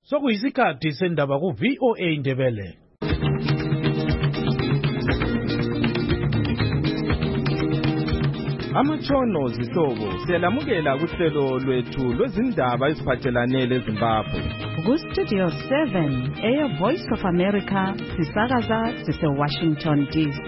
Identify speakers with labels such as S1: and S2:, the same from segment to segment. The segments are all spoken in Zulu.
S1: Sokuyisikhathi sendaba ku VOA Indebele.
S2: Amatshono zihlobo siyalamukela kuhlelo lwethu lwezindaba eziphathelane leZimbabwe.
S3: Ku-Studio 7 Air Voice of America sisakaza sise-Washington DC.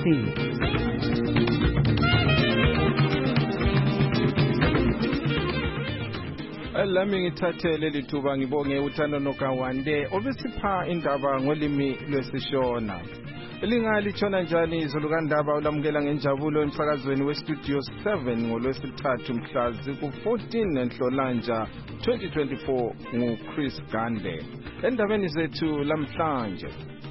S2: Lami ngithathe leli thuba ngibonge uThando Nokawande obesipha indaba ngolimi lwesishona. Lingalithona njani izulu kandaba ulamukela ngenjabulo emsakazweni weStudio 7 ngolwesithathu mhla ziku-14 Nhlolanja 2024 nguChris Gande. Endabeni zethu lamhlanje,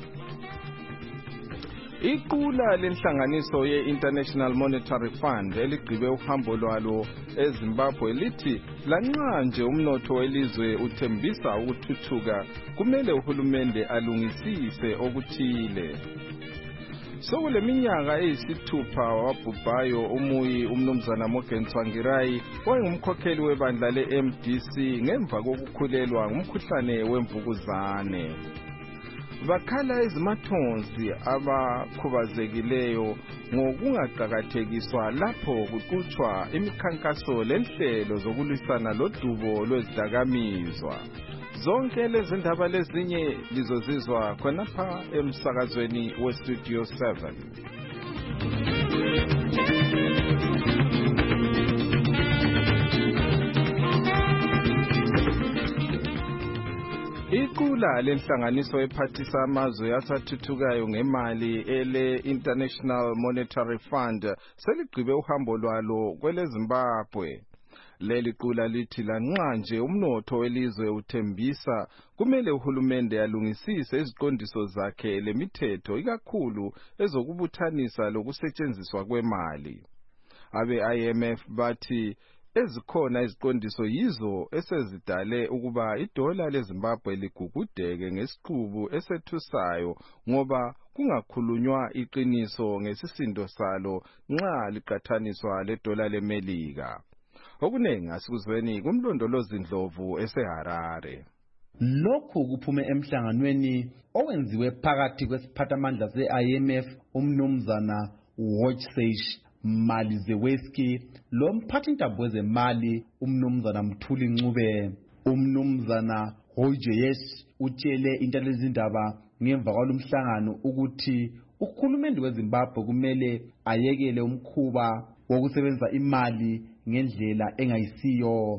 S2: iqula lenhlanganiso ye-International Monetary Fund eligqibe uhambo lwalo eZimbabwe lithi lanxa nje umnotho welizwe uthembisa ukuthuthuka, kumele uhulumende alungisise okuthile. Sokuleminyaka eyisithupha wabhubhayo umuyi umnumzana Morgan Tsvangirai wayengumkhokheli webandla le-MDC ngemva kokukhulelwa ngumkhuhlane wemvukuzane. Bakhala ezimathonsi abakhubazekileyo ngokungaqakathekiswa lapho kuqhutshwa imikhankaso lenhlelo zokulwisana lodubo lwezidakamizwa. Zonke lezi ndaba lezinye lizozizwa khonapha emsakazweni weStudio 7. Iqula lenhlanganiso ephathisa amazwe asathuthukayo ngemali ele-International Monetary Fund seligqibe uhambo lwalo kweleZimbabwe. Leli qula lithi lanxa nje umnotho welizwe uthembisa, kumele uhulumende alungisise iziqondiso zakhe lemithetho ikakhulu ezokubuthanisa lokusetshenziswa kwemali. Abe-IMF bathi ezikhona iziqondiso yizo esezidale ukuba idola leZimbabwe ligugudeke ngesiqubu esethusayo ngoba kungakhulunywa iqiniso ngesisindo salo nxa liqathaniswa ledola leMelika. Okuningi asikuzweni kumlondolozi Ndlovu eseHarare.
S4: Lokhu kuphume emhlanganweni owenziwe phakathi kwesiphathamandla se-IMF umnumzana Wojciech Malizeweski lomphathintambo wezemali umnumzana Mthuli Ncube. Umnumzana Wojciech utshele intalezindaba ngemva kwalomhlangano ukuthi uhulumende weZimbabwe kumele ayekele umkhuba wokusebenzisa imali ngendlela engayisiyo.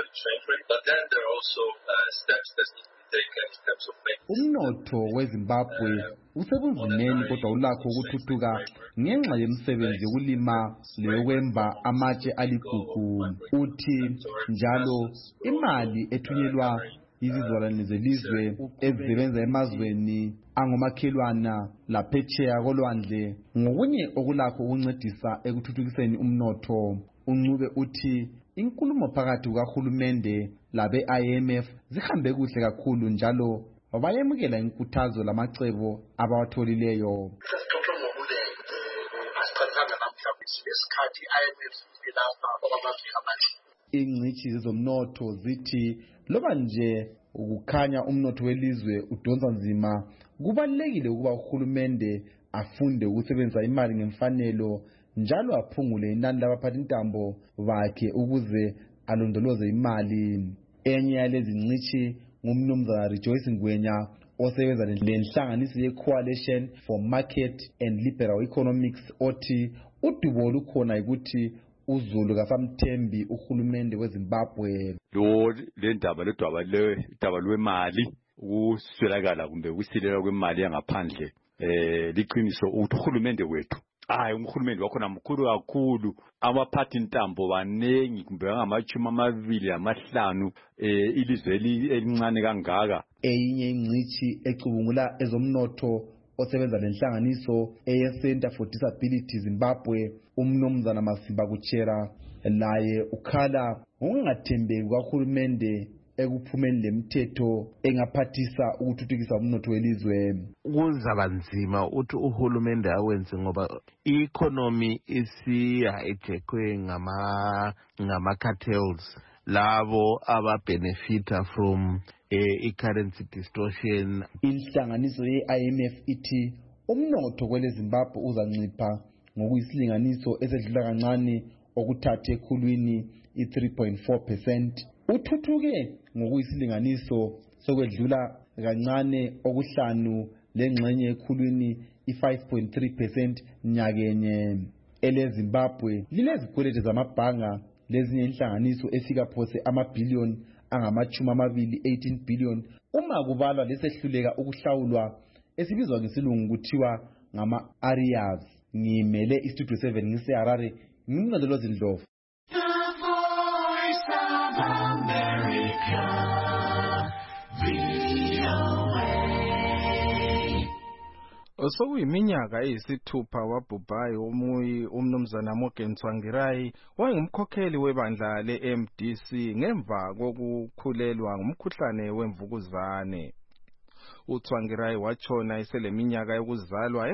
S4: Umnotho weZimbabwe usebunzimeni kodwa ulakho ukuthuthuka ngenxa yemisebenzi yokulima leyokwemba amatshe aligugu. Uthi njalo imali ethunyelwa izizalwane zelizwe ezisebenza emazweni angomakhelwana laphetsheya kolwandle ngokunye okulakho ukuncedisa ekuthuthukiseni umnotho. Uncube uthi inkulumo phakathi kukahulumende labe-IMF zihambe kuhle kakhulu njalo bayemukela inkuthazo lamacebo abawatholileyo. Ingcitshi zezomnotho zithi loba nje ukukhanya umnotho welizwe udonsa nzima, kubalulekile ukuba uhulumende afunde ukusebenzisa imali ngemfanelo njalo aphungule inani labaphathintambo bakhe ukuze alondoloze imali. Enye yalezi ngcitshi ngumnumzana Rejoice Ngwenya osebenza lenhlanganiso ye-Coalition for Market and Liberal Economics othi udubo lukhona ukuthi uZulu kasamthembi uhulumende weZimbabwe.
S5: Lendaba lwemali ukuswelakala kumbe ukusilela kwemali yangaphandle liqiniso ukuthi uhulumende wethu umhulumende wakhona mkhulu kakhulu, abaphathintambo banengi kumbe ngama-25 ilizwe elincane kangaka.
S4: Eyinye ingcitshi ecubungula ezomnotho osebenza lenhlanganiso eye-Center for Disability Zimbabwe umnumzana Masimba Kuchera laye ukhala ngokungathembeki kahulumende ekuphumeni lemithetho engaphathisa ukuthuthukisa umnotho welizwe.
S6: Kuzaba nzima uthi uhulumende awenze ngoba i-economy isihijackwe ngama cartels labo ababenefita from i-currency distortion.
S4: Inhlanganiso ye-IMF ithi umnotho kwele Zimbabwe uzancipha ngokuyisilinganiso esedlula kancane okuthathe ekhulwini i-3.4%. Uthuthuke ngokuyisilinganiso sokwedlula kancane okuhlanu lengxenye ekhulwini i-5.3% nyakenye. Ele Zimbabwe lilezikweleti zamabhanga lezinye inhlanganiso efika phose amabhiliyoni angama-20 18 billion uma kubalwa lesehluleka ukuhlawulwa esibizwa ngesilungu kuthiwa ngama-arrears. Ngimele istudio 7 ngiseHarare, ngimnqandelo Ndlovu.
S2: Osokuyiminyaka eyisithupha wabhubhayo umuyi umnumzana Morgan Tsvangirai wayengumkhokheli webandla le-MDC ngemva kokukhulelwa ngumkhuhlane wemvukuzane. uTsvangirai watshona eseleminyaka yokuzalwa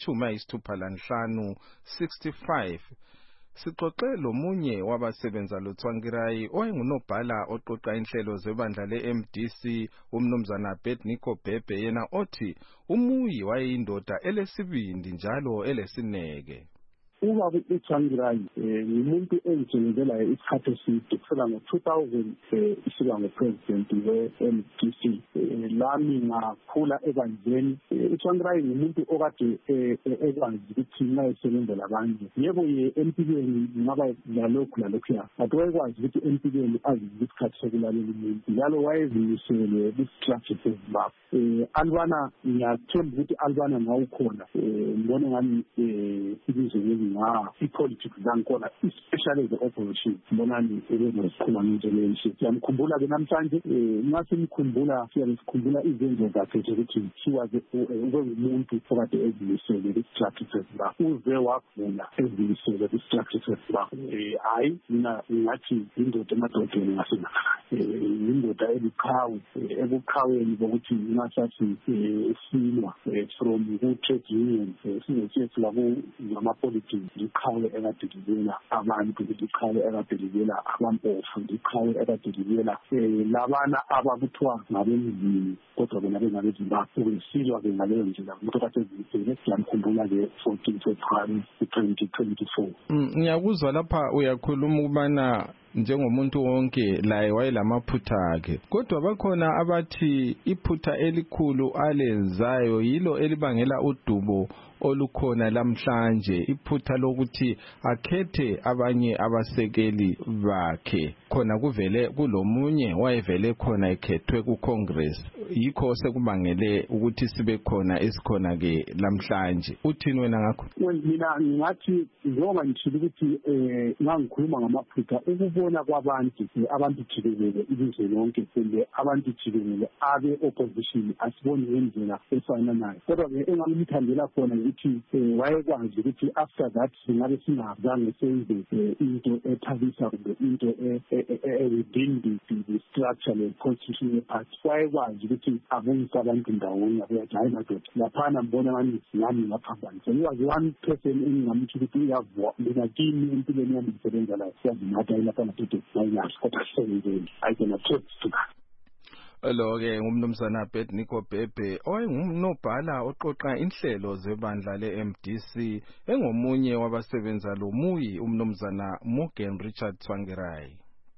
S2: engama-65, 65. Sixoxe lomunye wabasebenza loTsvangirai oyengunobhala oqoqa inhlelo zebandla le-MDC umnumzana Bedniko Bhebhe, yena othi umuyi wayeyindoda elesibindi njalo elesineke.
S7: Ubaba uTsvangirai ngumuntu engijengezela isikhathi eside kusela ngo-2000 isiba ngo-president we-MDC. Lami ngakhula ebandleni. uTsvangirai ngumuntu okade ekwazi ukuthi nxa esebenzela abanye. Yebo empilweni ngaba lalokhu lalokhuya, kodwa wayekwazi ukuthi empilweni azize isikhathi sokulalela umuntu. Njalo wayezimisele kwi-strategy seZimbabwe. Albana ngiyathemba ukuthi Albana ngawukhona ngibone ngani ilizwe i-politics zankona, especially the opposition. Mbonani ebezikhuluma njengenje. Siyamkhumbula ke namhlanje, nxa simkhumbula sikhumbula izenzo zakhe zokuthi umuntu okade ezimisele kwi-strategy seZimbabwe. Uze wavula ezimisele kwi-strategy seZimbabwe. Hayi, mina ngathi indoda emadodeni ngasenakhaya. Indoda ebuqhawe, ebuqhaweni bokuthi ngasathi silwa from ku-trade union, singesethu labo ngama-politics. Iqhawe ekadidibela abantu, iqhawe ekadidibela abampofu, iqhawe ekadidibela labana abakuthiwa ngabemzini kodwa bona bengabeZimbabwe. Ubesilwa-ke ngaleyo ndlela umuntu okade ezimisele. Siyamkhumbula-ke 14 February 2024.
S2: Ngiyakuzwa lapha uyakhuluma ukubana njengomuntu wonke laye wayelamaphutha akhe, kodwa bakhona abathi iphutha elikhulu alenzayo yilo elibangela udubo olukhona lamhlanje, iphutha lokuthi akhethe abanye abasekeli bakhe. Khona kuvele kulomunye wayevele khona ekhethwe ku-Congress, yikho sekubangele ukuthi sibe khona esikhona ke lamhlanje. Uthini wena ngakho?
S7: Mina ngathi njengoba ngishilo ukuthi ngangikhuluma ngamaphutha, ukubona kwabantu abantu jikelele ilizwe lonke kumbe abantu jikelele abe opposition asiboni ngendlela efana nayo, kodwa-ke engamthandela khona ukuthi wayekwazi ukuthi after that singabe singazange senze into ethabisa kumbe into within the structure le-constitution ye-party. Wayekwazi ukuthi abuyise abantu ndawonye, abeyathi hayi madoda laphana mbona ngani nami ngaphambanisa. He was one person engingamtsho ukuthi uyavua mina kimi empilweni yami ngisebenza layo siyazinatha ilaphana tutu nayingazi kodwa sisebenzeni. I can attest to that.
S2: Lo-ke ngumnumzana Bedniko Bhebhe owayengunobhala oqoqa inhlelo zebandla le-MDC engomunye wabasebenza lomuyi umnumzana Morgan Richard Tsvangirai.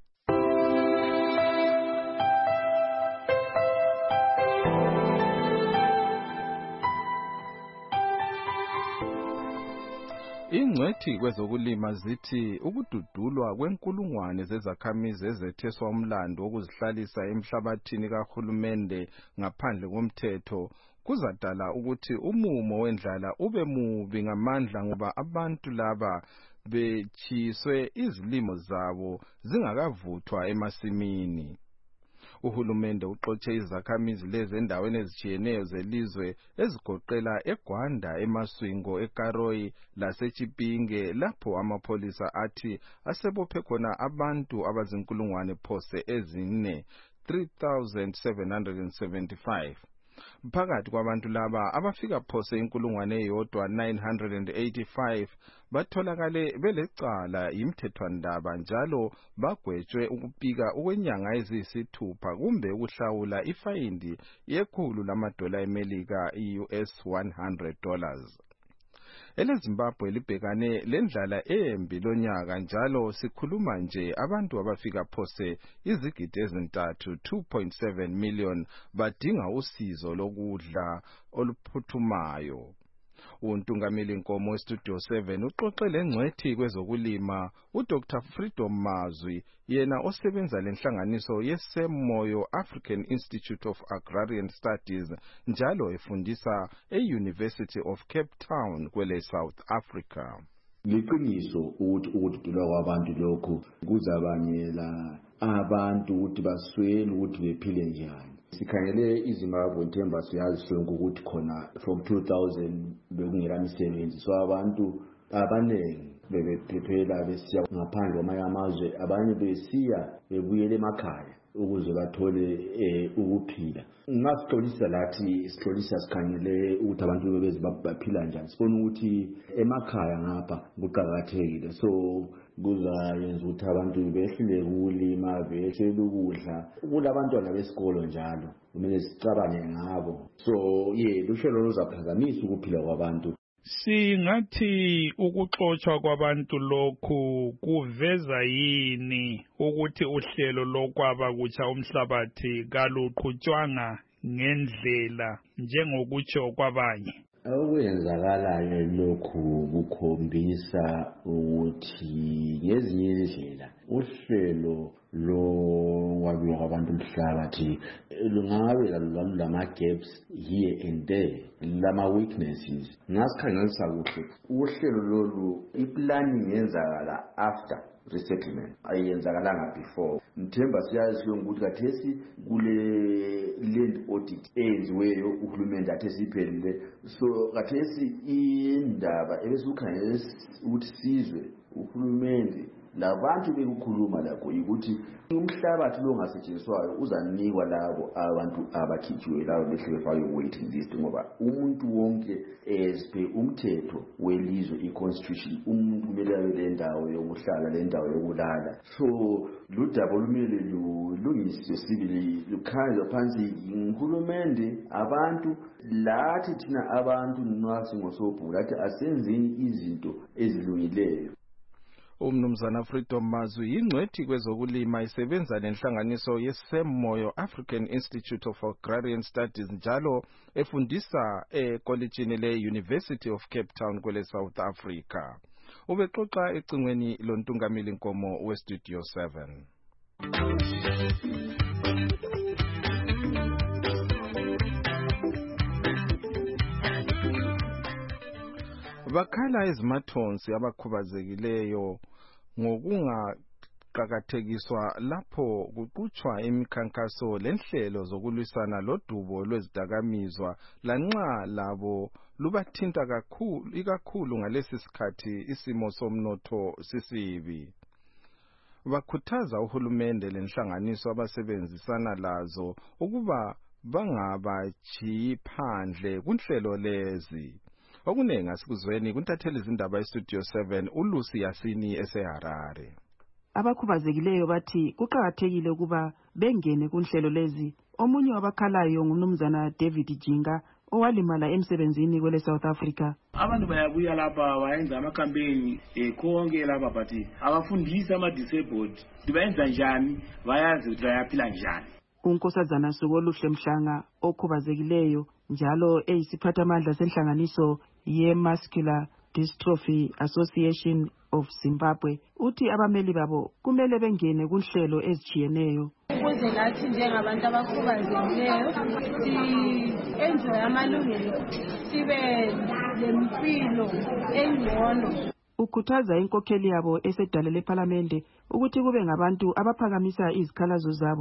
S2: Ingcwethi kwezokulima zithi ukududulwa kwenkulungwane zezakhamizi ezetheswa umlando wokuzihlalisa emhlabathini kahulumende ngaphandle komthetho kuzadala ukuthi umumo wendlala ube mubi ngamandla, ngoba abantu laba bechiswe izilimo zabo zingakavuthwa emasimini. Uhulumende uxotshe izakhamizi lezi endaweni ezitshiyeneyo zelizwe ezigoqela eGwanda, eMaswingo, eKaroi laseChipinge, lapho amapholisa athi asebophe khona abantu abazinkulungwane phose ezine 3,775. Phakathi kwabantu laba abafika phose 1,985 batholakale belecala yimthethwandaba njalo bagwetshwe ukupika ukwenyanga eziyisithupha kumbe ukuhlawula ifayindi $100 eMelika US $100. EleZimbabwe libhekane lendlala embi lonyaka njalo sikhuluma nje abantu abafika phose izigidi ezintathu 2.7 million badinga usizo lokudla oluphuthumayo. Untungameli Nkomo weStudio 7 uxoxe lengcwethi kwezokulima uDr. Freedom Mazwi yena osebenza lenhlanganiso yeSemoyo African Institute of Agrarian Studies njalo efundisa eUniversity of Cape Town kwele South Africa.
S8: Liqiniso ukududulwa kwabantu lokho kuzabangela abantu ukuthi baswele ukuthi bephile njani. Sikhangele iZimbabwe Nthemba siyazi sonke ukuthi khona from 2000 bekungela misebenzi, so abantu abaningi bebephephela besiya ngaphandle kwamanye amazwe, abanye besiya bebuyele emakhaya ukuze bathole ukuphila. Ngasixolisa lathi sixolisa sikhangele ukuthi abantu baphila njani, sibona ukuthi emakhaya ngapha kuqhakathekile, so kuzayenza ukuthi abantu behlele ukulima, behlele ukudla. Kulabantwana besikolo njalo kumele sicabange ngabo, so luhlelo luzaphazamisa ukuphila kwabantu.
S1: Singathi ukuxoxwa kwabantu lokhu kuveza yini ukuthi uhlelo lokwaba kutsha umhlabathi kaluqhutshwanga ngendlela njengokutsho kwabanye?
S8: Okwenzakalayo lokhu kukhombisa ukuthi ngezinye indlela uhlelo lokwabiwa kwabantu umhlabathi lungabe lama-gaps here and there, lama-weaknesses. Ngasikhangelisa kuhle uhlelo lolu i-planning yenzakala after resettlement, ayenzakalanga before. Mthemba siyazi ukuthi kathesi kule land audit eyenziweyo uhulumende kathesi iphelile, so kathesi indaba ebesukhangelele ukuthi sizwe uhulumende labantu bekukhuluma lakho ukuthi umhlabathi lo ngasetshenziswayo uzanikwa labo abantu abakhitshiwe labo behle befake waiting list, ngoba umuntu wonke ezpe umthetho welizwe i-constitution umuntu kumele abe lendawo yokuhlala, lendawo yokulala. So ludaba lumele lulungiswe sibili lukhangelwe phansi uhulumende, abantu lathi thina abantu nasi ngosobhu lathi asenzeni izinto ezilungileyo.
S2: Umnumzana Freedom Mazwi ingcwethi kwezokulima isebenza lenhlanganiso yeSemoyo African Institute of Agrarian Studies njalo efundisa ekolejini le-University of Cape Town kwele South Africa. Ubexoxa ecingweni lontungameli Nkomo weStudio 7. Bakhala ezimathonsi abakhubazekileyo ngokungaqakathekiswa lapho kuqhutshwa imikhankaso lenhlelo zokulwisana lodubo lwezidakamizwa lanxa labo lubathinta kakhulu ngalesi sikhathi isimo somnotho sisibi. Bakhuthaza uhulumende lenhlanganiso abasebenzisana lazo ukuba bangabachiyi phandle kunhlelo lezi. Okunengi asikuzweni kuntatheli izindaba eStudio 7 uLucy Yasini eseHarare.
S9: Abakhubazekileyo bathi kuqhakathekile ukuba bengene kunhlelo lezi. Omunye wabakhalayo ngumnumzana David Jinga owalimala emsebenzini kwele South Africa.
S10: Abantu bayabuya lapha bayenza ama-campaign konke lapha but abafundisa ama-disabled bayenza njani, bayazi ukuthi bayaphila njani.
S9: Unkosazana Sokoluhle Mhlanga okhubazekileyo njalo eyisiphathamandla senhlanganiso ye-Muscular Dystrophy Association of Zimbabwe uthi abameli babo kumele bengene kunhlelo ezijiyeneyo
S11: ukuze lathi njengabantu abakhubazekileyo enjoy amalungelo sibe lempilo engcono.
S9: Ukhuthaza inkokheli yabo esedale leParliament ukuthi kube ngabantu abaphakamisa izikhalazo zabo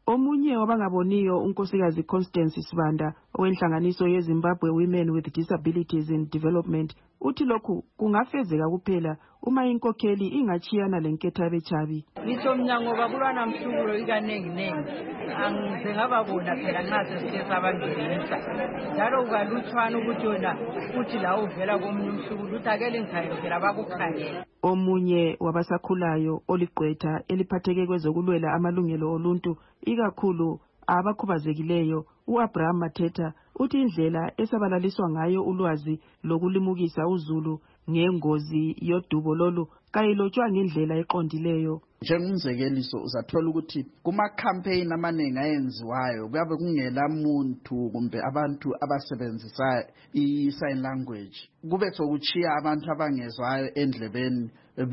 S9: Omunye wabangaboniyo unkosikazi Constance Sibanda owenhlanganiso yeZimbabwe Women with Disabilities in Development uthi lokhu kungafezeka kuphela uma inkokheli ingachiyana lenketha bechabi.
S12: Ngisho mnyango bakulwana mhlubulo ikanengi angize ngababona phela nxa sesike sabangenisa njalo ukalutshwana ukuthi yona uthi la uvela komunye umhlubulo uthi akele ngikhangele phela bakukhangela.
S9: Omunye wabasakhulayo oligqwetha eliphatheke kwezokulwela amalungelo oluntu ikakhulu abakhubazekileyo uAbraham Mathetha uthi indlela esabalaliswa ngayo ulwazi lokulimukisa uzulu ngengozi yodubo lolu kayilotshwa ngendlela eqondileyo.
S13: Njengomzekeliso uzathola ukuthi kuma campaign amaningi ayenziwayo kuyabe kungela muntu kumbe abantu abasebenzisa i-sign language kube sokuchiya abantu abangezwayo endlebeni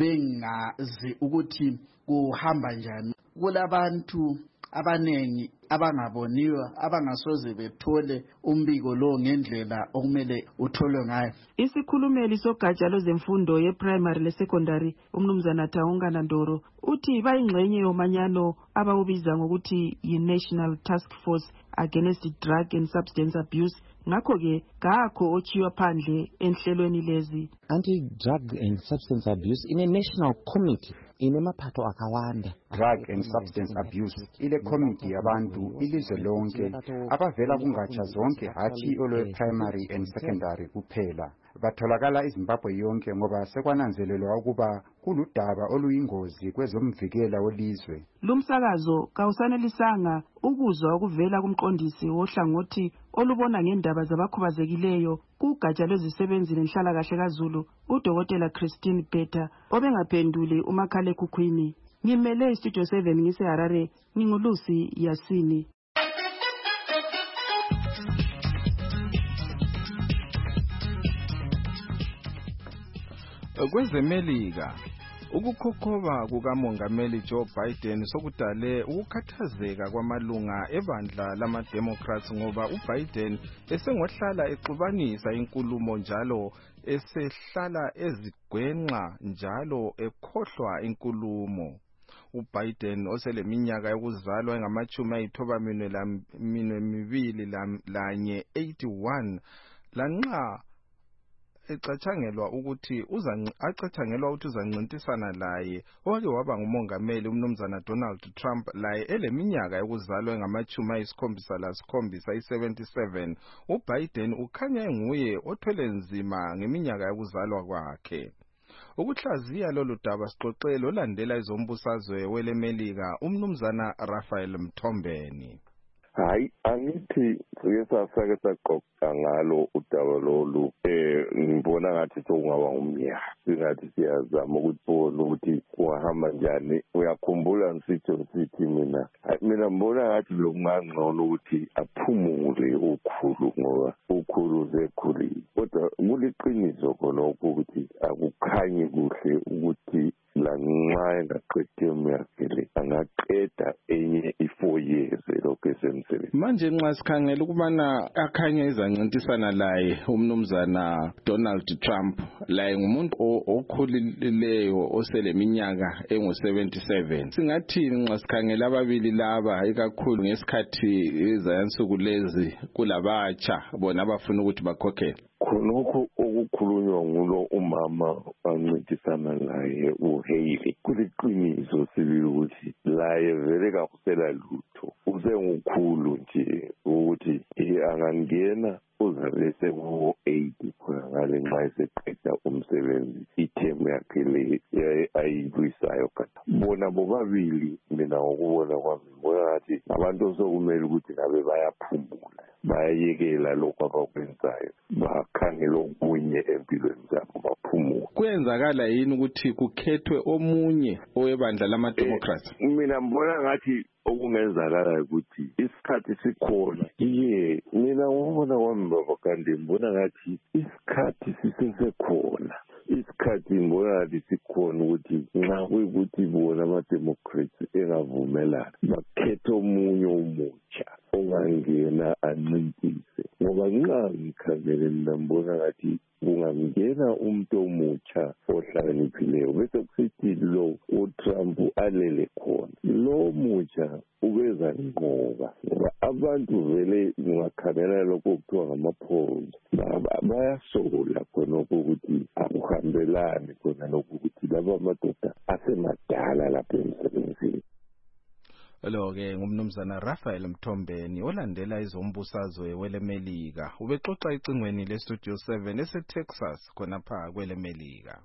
S13: bengazi ukuthi kuhamba njani. Kulabantu abanengi abangaboniwa abangasoze bethole umbiko lo ngendlela okumele utholwe ngayo.
S9: Isikhulumeli sogatsha lwezemfundo ye-primary le-secondary umnumzana Taungana Ndoro uthi bayingxenye yomanyano abawubiza ngokuthi yi-National Task Force Against Drug and Substance Abuse. Ngakho-ke kakho ochiwa phandle enhlelweni lezi.
S14: Anti-drug and substance abuse in a national committee inemaphatho akawanda.
S15: Drug and substance abuse ile committee yabantu ilizwe lonke abavela kungatsha zonke hathi olwe primary and secondary kuphela. Batholakala iZimbabwe yonke ngoba sekwananzelelwa ukuba kuludaba oluyingozi kwezomvikela welizwe.
S9: Lumsakazo kawusanelisanga ukuzwa ukuvela kumqondisi wohlangothi olubona ngendaba zabakhubazekileyo kugatsha lwezisebenzi nenhlalakahle kaZulu uDokotela Christine Peter obengaphenduli umakhalekhukhwini. Ngimele iStudio 7 ngiseHarare ngingulusi Yasini.
S2: Kwezemelika ukukhokhoba kukamongameli Joe Biden sokudale ukukhathazeka kwamalunga ebandla lama-Democrats ngoba uBiden esengohlala exubanisa inkulumo njalo esehlala ezigwenxa njalo ekhohlwa inkulumo. uBiden oseleminyaka yokuzalwa engama-82 lanxa ecathangelwa ukuthi uzancintisana laye owake waba ngumongameli umnumzana Donald Trump laye eleminyaka yokuzalwa engama-77 uBiden ukhanya enguye othwele nzima ngeminyaka yokuzalwa kwakhe. Ukuhlaziya lolu daba sixoxele olandela izombusazwe welemelika umnumzana Raphael Mthombeni.
S16: Hayi angithi sake saqoqa ngalo udaba lolu ngibona ngathi sokungaba umnyaka singathi siyazama ukubona ukuthi kuhamba njani. Uyakhumbula ngisithi mina mbona ngathi lokungangcono ukuthi aphumule ukhulu ngoba ukhulu zekhulile kodwa kuliqiniso khonokho ukuthi akukhanyi kuhle ukuthi lanxa engaqede umyakhe angaqeda enye i4 years lokho esemsebenzi.
S2: Manje nxa sikhangela ukubana akhanye izancintisana laye umnumzana Donald Trump laye ngumuntu okhulileyo oseleminyaka engu-77 singathini nxa sikhangela ababili laba ikakhulu ngesikhathi izayansuku lezi kulabatsha bona abafuna ukuthi bakhokhele?
S16: Khonokho okukhulunywa ngulo umama wancintisana laye uHaley kuliqiniso sibili ukuthi laye vele kakusela lutho usengukhulu nje ukuthi angangena uzabe sekuwo-80 khona ngale nxa eseqeda umsebenzi ithemu yakhe le ayilwisayo. Bona bobabili mina ngokubona kwami ngibona ngathi abantu osokumele ukuthi ngabe bayaphumula bayayekela lokho abakwenzayo bakhangela okunye empilweni zabo baphumule.
S2: Kuyenzakala yini ukuthi kukhethwe omunye owebandla lama-Democrats?
S16: Mina mbona ngathi okungenzakala ukuthi isikhathi sikhona mina ngibona kwami baba kanti mbona ngathi isikhathi sisesekhona. Isikhathi ngibona ngathi sikhona ukuthi nxa kuyikuthi bona ama-Democrats engavumelana bakhethe omunye umutsha ongangena ancintise ngoba nxa ngikhangele mina mbona ngathi kungangena umuntu omutsha ohlakaniphileyo bese kusithi lo uTrump alele khona lo mutsha ubeza ngqo ngoba abantu vele ungakhangela lokho okuthiwa ngamaphondo bayasola khonokho ukuthi akuhambelani khona lokho ukuthi laba madoda asemadala lapha emsebenzini.
S2: Lo-ke ngumnumzana Raphael Mthombeni olandela izombusazwe welemelika ubexoxa icingweni lestudio 7 eseTexas khonapha kwelemelika.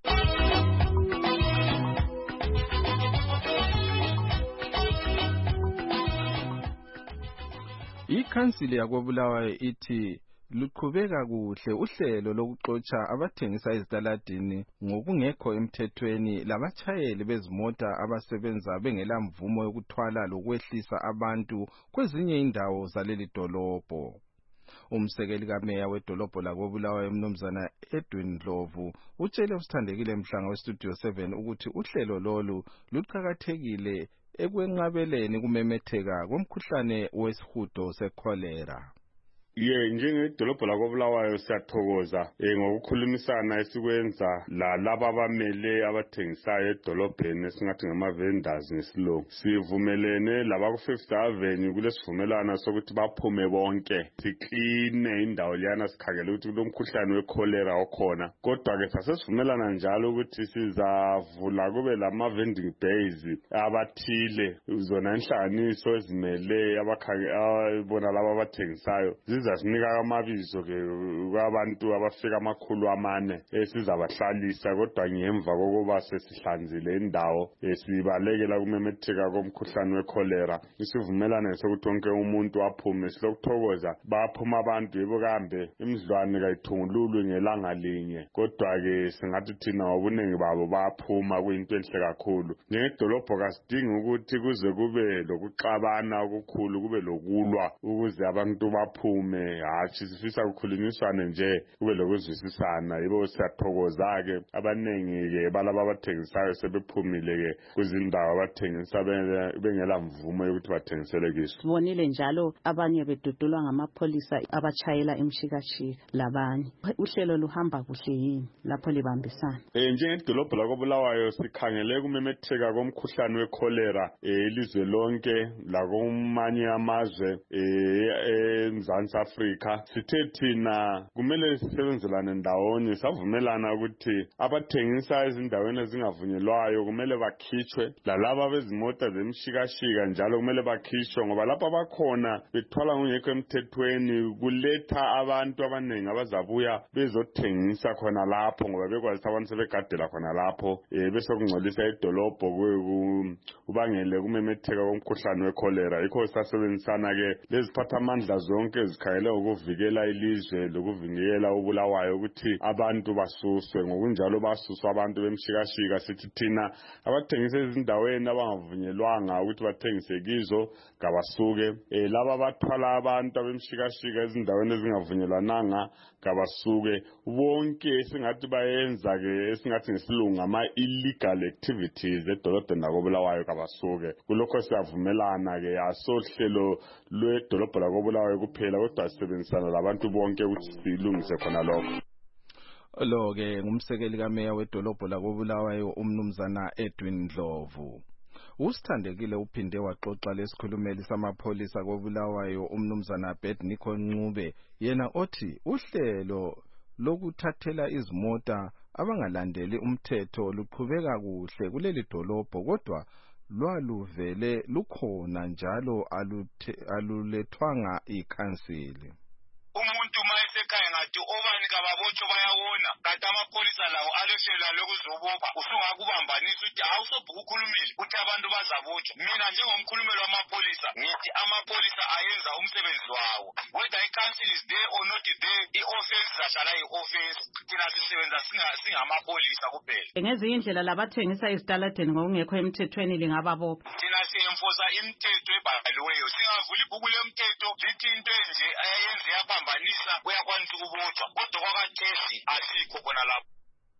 S2: Ikhansili yakoBulawayo ithi luqhubeka kuhle uhlelo lokuxotsha abathengisa ezitaladini ngokungekho emthethweni labatshayeli bezimota abasebenza bengela mvumo yokuthwala lokwehlisa abantu kwezinye indawo zaleli dolobho. Umsekeli kameya wedolobho lakoBulawayo umnumzana Edwin Ndlovu utshele usithandekile Mhlanga westudio 7 ukuthi uhlelo lolu luqhakathekile ekwenqabeleni kumemetheka komkhuhlane wesihudo secholera.
S17: Njengedolobho lakoBulawayo siyathokoza ngokukhulumisana esikwenza laba abamele abathengisayo edolobheni esingathi ngama-vendors ngesilungu. Sivumelene labaku 5th Avenue kulesivumelana sokuthi baphume bonke sikline indawo liyana sikhangele ukuthi kulomkhuhlane wecholera okhona. Kodwa-ke sasesivumelana njalo ukuthi sizavula kube lama-vending bays abathile zona inhlanganiso ezimele bona laba abathengisayo sinika amabizo ke kwabantu abafika 400 sizabahlalisa kodwa ngemva kokuba sesihlanzile indawo sibalekela kumemetheka komkhuhlane wecholera. Isivumelane sokuthi wonke umuntu aphume silokuthokoza baphuma abantu yebo kambe imidlwane kayithungululwe ngelanga linye kodwa ke singathi thina wabunengi babo baphuma kuyinto enhle kakhulu. Njengedolobho kasidingi ukuthi kuze kube lokuxabana okukhulu kube lokulwa ukuze abantu baphume. Hatshi sifisa ukukhulunyiswana nje kube lokuzwisisana. Yibo siyathokoza ke abanengi ke balaba abathengisayo sebephumile ke kuzindawo abathengisa bengela mvumo yokuthi bathengisele kiso.
S3: Sibonile njalo abanye bedudulwa ngamapholisa abatshayela emshikashika labanye. Uhlelo luhamba kuhle yini lapho libambisana?
S17: Njengedolobho lakoBulawayo sikhangele kumemetheka komkhuhlane wecholera elizwe lonke lakumanye amazwe eMzansi Afrika. Sithe thina kumele sisebenzelane ndawonye savumelana ukuthi abathengisa ezindaweni ezingavunyelwayo kumele bakhitshwe lalaba bezimota zemshikashika njalo kumele bakhitshwe ngoba lapha bakhona bethwala ngekho emthethweni kuletha abantu abanengi abazabuya bezothengisa khona lapho ngoba bekwazi abantu sebegadela khona lapho bese kungcolisa idolobho kubangele kumemetheka komkhuhlane wecholera. Yikho sasebenzisana ke leziphatha amandla zonke zikhangele ukuvikela ilizwe lokuvikela uBulawayo ukuthi abantu basuswe. Ngokunjalo basuswa abantu bemshikashika. Sithi thina abathengisa ezindaweni abangavunyelwanga ukuthi bathengise kizo kabasuke. Laba abathwala abantu abemshikashika ezindaweni ezingavunyelwananga kabasuke. Bonke singathi bayenza ke esingathi ngesilungu ama-illegal activities edolobheni lakoBulawayo kabasuke. Kulokho siyavumelana ke asohlelo lwedolobho lakoBulawayo kuphela kodwa sisebenzisana labantu bonke ukuthi silungise khona lokho.
S2: Lo-ke ngumsekeli kameya wedolobho lakoBulawayo umnumzana Edwin Ndlovu. Usithandekile uphinde waxoxa lesikhulumeli samapholisa koBulawayo umnumzana Abednego Ncube yena othi uhlelo lokuthathela izimota abangalandeli umthetho luqhubeka kuhle kuleli dolobho kodwa lwaluvele lukhona njalo alulethwanga ikhansili.
S18: Umuntu mayesekhaya ngathi obani kababotho bayawona kanti amapholisa lawo aleshela lokuzobopha usungakubambanisa ukuthi awusobhuku ukhulumile ukuthi abantu bazabotshwa. Mina njengomkhulumeli wamapholisa ngithi amapholisa ayenza umsebenzi wawo whether i-council is there or not there, i-offense zahlala i-offense. Thina sisebenza singamapholisa kuphela.
S3: Ngezinye indlela labathengisa ezitaladeni ngokungekho emthethweni lingababopha.
S18: Thina siyemfosa imithetho ebhaliweyo singavula ibhuku lomthetho lithi into enje ayenze yaphambanisa uyakwanisa ukubotshwa kodwa kwakathesi asikho khona lapho.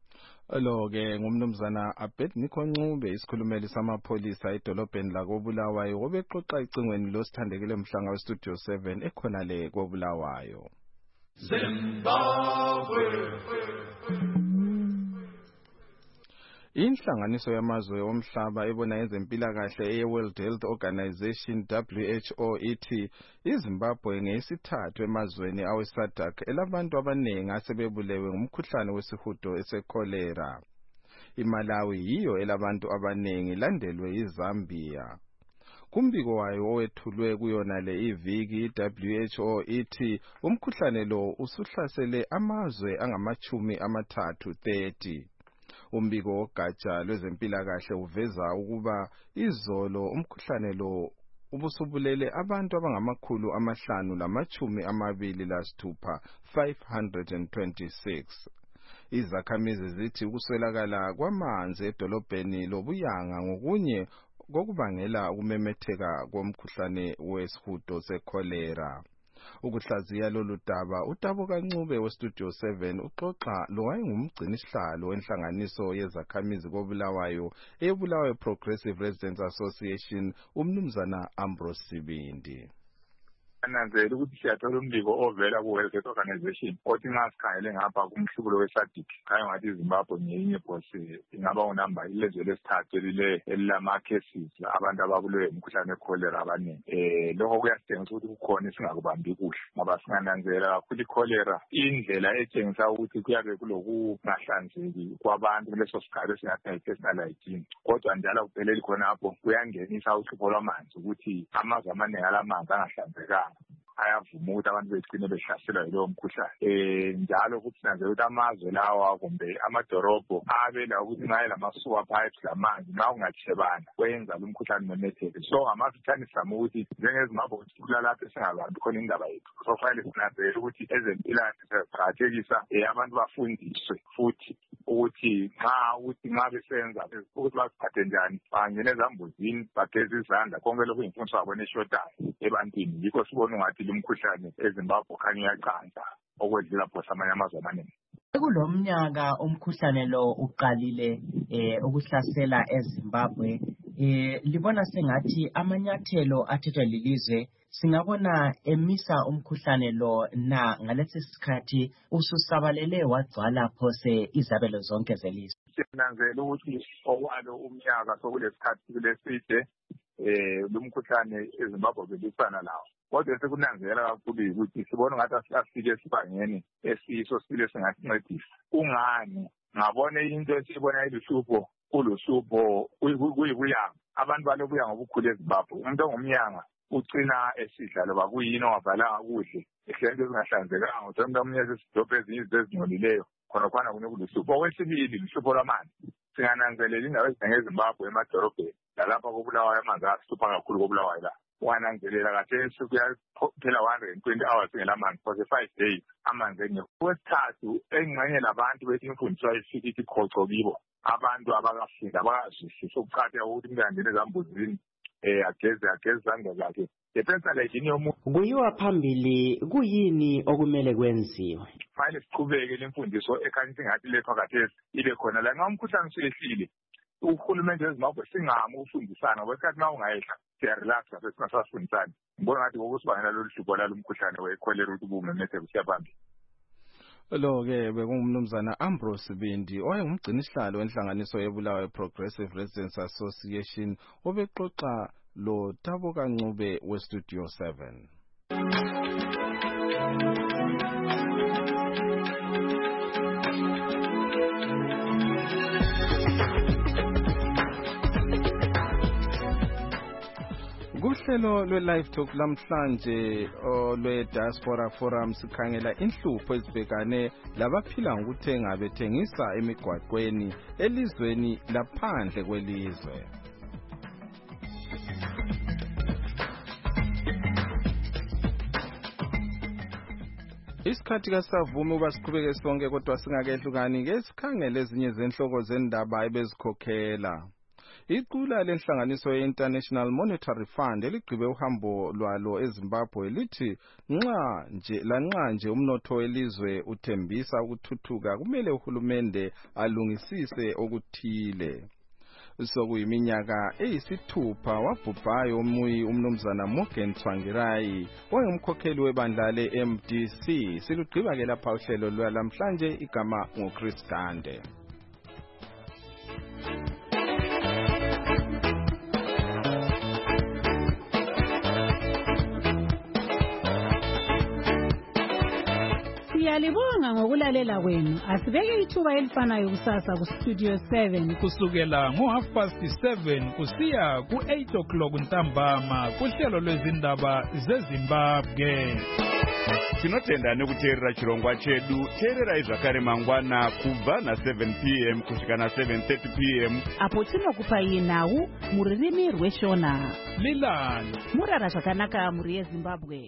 S2: Lo-ke ngumnumzana Abednego Ncube isikhulumeli samapholisa edolobheni lakoBulawayo obexoxa icingweni losithandekile Mhlanga westudio 7 ekhona le koBulawayo. Zimbabwe. Inhlanganiso yamazwe omhlaba ebona ngezempilakahle ye-World Health Organization WHO ithi iZimbabwe ngeyesithathu emazweni awe-SADC elabantu abanengi asebebulewe ngumkhuhlane wesihudo esekholera. iMalawi yiyo elabantu abanengi landelwe iZambia. Kumbiko wayo owethulwe kuyona le iviki WHO ithi umkhuhlane lo usuhlasele amazwe angama-30. Umbiko wogatsha lwezempilakahle uveza ukuba izolo umkhuhlane lo ubusubulele abantu abangama-526, 526. Izakhamizi zithi ukuswelakala kwamanzi edolobheni lobuyanga ngokunye kokubangela ukumemetheka komkhuhlane wesihudo sekholera. Ukuhlaziya lolu daba uTabo Kancube weStudio 7 uxoxa lowayengumgcinisihlalo wenhlanganiso yezakhamizi koBulawayo eBulawayo Progressive Residents Association umnumzana Ambrose Sibindi.
S19: Nanzela ukuthi siyathola umbiko ovela ku-World Health Organization othi nxa sikhangele ngapha kumhlubulo we-SADC khanya ngathi iZimbabwe ngeyinye phose ingaba unamba ilizwe lesithathu elilama-cases abantu ababulewe umkhuhlane wekholera abaningi. Lokho kuyasitshengisa ukuthi kukhona esingakubambi kuhle ngoba singananzela kakhulu ikholera indlela etshengisa ukuthi kuyabe kulokungahlanzeki kwabantu kuleso sikhathi esingathi yi-personal hygiene. Kodwa njalo kupheleli khonapho kuyangenisa uhlupho lwamanzi ukuthi amazwe amaningi alamanzi angahlanzekanga ayavuma ukuthi abantu begcine behlaselwa yilowo mkhuhlane. Njalo futhi sinanzela ukuthi amazwe lawa kumbe amadorobho abela ukuthi ngaye lama-sewer pipes lamanzi nxa ungatshebana kwenza lo mkhuhlane umemetheke. So ngamafitshane sizama ukuthi njengeZimbabwe kulalapho esingabambi khona indaba yethu. So kufanele sinanzele ukuthi ezempilakahle siqakathekisa abantu bafundiswe futhi ukuthi nxa besenza ukuthi baziphathe njani, bangene ezambuzini, bageze izandla, konke lokhu yimfundiso yabo eshotayo ebantwini. Yikho sibona ungathi lumkhuhlane eZimbabwe khanya uyaqansa okwedlula phose amanye amazwe amaningi.
S20: Kulo mnyaka umkhuhlane lo uqalile ukuhlasela eZimbabwe, libona sengathi amanyathelo athethwe lilizwe singabona emisa umkhuhlane lo na ngalesi sikhathi ususabalele wagcwala phose izabelo zonke zelizwe.
S19: Sinanzela ukuthi okwalo umnyaka sokulesikhathi kuleside lumkhuhlane eZimbabwe belisana lawo. Kodwa sekunanzela kakhulu ukuthi sibona ngathi asifike esibangeni esiso sile singasincedisa. Kungani? Ngabona into esibona iluhlupho kuluhlupho kuyibuyanga. Abantu balobuyanga obukhulu eZimbabwe. Umuntu ongumnyanga ucina esidla loba kuyini ongavalanga kuhle ehlento ezingahlanzekanga umuntu omunye esidobho ezinye izinto ezingcolileyo khona kunokuluhlupho. Okwesibili luhlupho lwamanzi. Singananzelela indawo ezinjengeZimbabwe emadorobheni lalapha koBulawayo amanzi asihlupha kakhulu koBulawayo la. Wananzelela kathesi kuyaphela 120 hours ngelamanzi for the 5 days amanzi engekho. Okwesithathu engxenye labantu bethi imfundiso ayifika ithi khoco kibo abantu abakafunda abakazwisisi ukuqakatheka ukuthi umuntu angene ezambuzini ageze izandla zakhe. Personal hygiene yomuntu
S20: kuyiwa phambili kuyini okumele kwenziwe?
S19: Fanele siqhubeke lemfundiso ekhanyisa ngathi lethwa kathesi ibe khona la nxa umkhuhlane usehlile. Uhulumende weZimbabwe singami ukufundisana kwesikhathi nxa ungayehla siyarelaxa sesingasafundisani. Ngibona ngathi ngokusibangela lolu hlupho lalo umkhuhlane wekholera ukuthi ubumemetheke usiya phambili.
S2: Lo-ke bekungumnumzana Ambrose Sibindi owayengumgcinisihlalo wenhlanganiso yeBulawayo Progressive Residents Association obexoxa lo Tabo Kancube weStudio 7. Kuhlelo lwe-Live Talk lamhlanje lwe-Diaspora Forum sikhangela inhlupho ezibhekane labaphila ngokuthenga bethengisa emigwaqweni elizweni laphandle kwelizwe. Isikhathi kasavumi uba siqhubeke sonke kodwa singakehlukani ke sikhangele ezinye zenhloko zendaba ebezikhokhela. Iqula lenhlanganiso ye-International Monetary Fund eligqibe uhambo lwalo eZimbabwe lithi lanxa nje umnotho welizwe uthembisa ukuthuthuka kumele uhulumende alungisise okuthile. Sokuyiminyaka eyisithupha wabhubhayo umnumzana Morgan Tsvangirai owayengumkhokheli webandla le-MDC. Silugqiba ke lapha uhlelo lwalamhlanje igama nguChris Gande.
S21: Siyalibonga ngokulalela kwenu. Asibeke ithuba elifanayo kusasa ku Studio 7
S1: kusukela ngo7:30 kusiya ku8 ntambama kuhlelo lwezindaba zeZimbabwe.
S22: Tinotenda nekuteerera chirongwa chedu. Teerera zvakare mangwana kubva na7 p.m. kusvika na7:30 p.m.
S23: apo tinokupai nhau muririmi rweshona.
S1: Lilani
S23: murara zvakanaka muri yeZimbabwe.